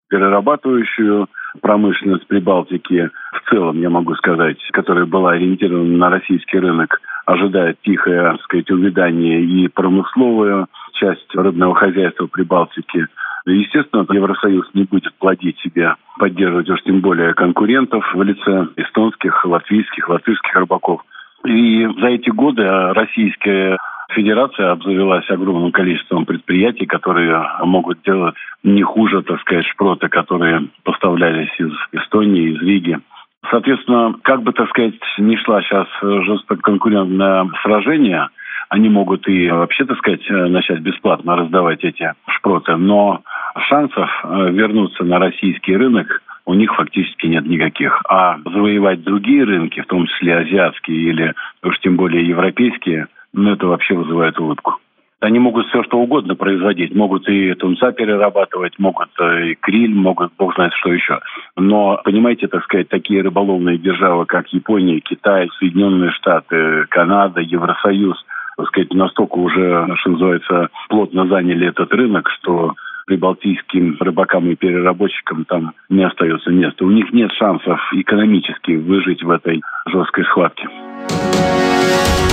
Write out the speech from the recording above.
перерабатывающую промышленность Прибалтики. В целом, я могу сказать, которая была ориентирована на российский рынок, ожидает тихое, так сказать, увядание и промысловую часть рыбного хозяйства Прибалтики. Естественно, Евросоюз не будет плодить себе, поддерживать уж тем более конкурентов в лице эстонских, латвийских, латышских рыбаков. И за эти годы Российская Федерация обзавелась огромным количеством предприятий, которые могут делать не хуже, так сказать, шпроты, которые поставлялись из Эстонии, из Риги. Соответственно, как бы, так сказать, ни шла сейчас жесткое конкурентное сражение, они могут и вообще, так сказать, начать бесплатно раздавать эти шпроты, но шансов вернуться на российский рынок у них фактически нет никаких. А завоевать другие рынки, в том числе азиатские или уж тем более европейские, это вообще вызывает улыбку. Они могут все что угодно производить. Могут и тунца перерабатывать, могут и криль, могут бог знает что еще. Но, понимаете, так сказать, такие рыболовные державы, как Япония, Китай, Соединенные Штаты, Канада, Евросоюз, так сказать, настолько уже, что называется, плотно заняли этот рынок, что прибалтийским рыбакам и переработчикам там не остается места. У них нет шансов экономически выжить в этой жесткой схватке.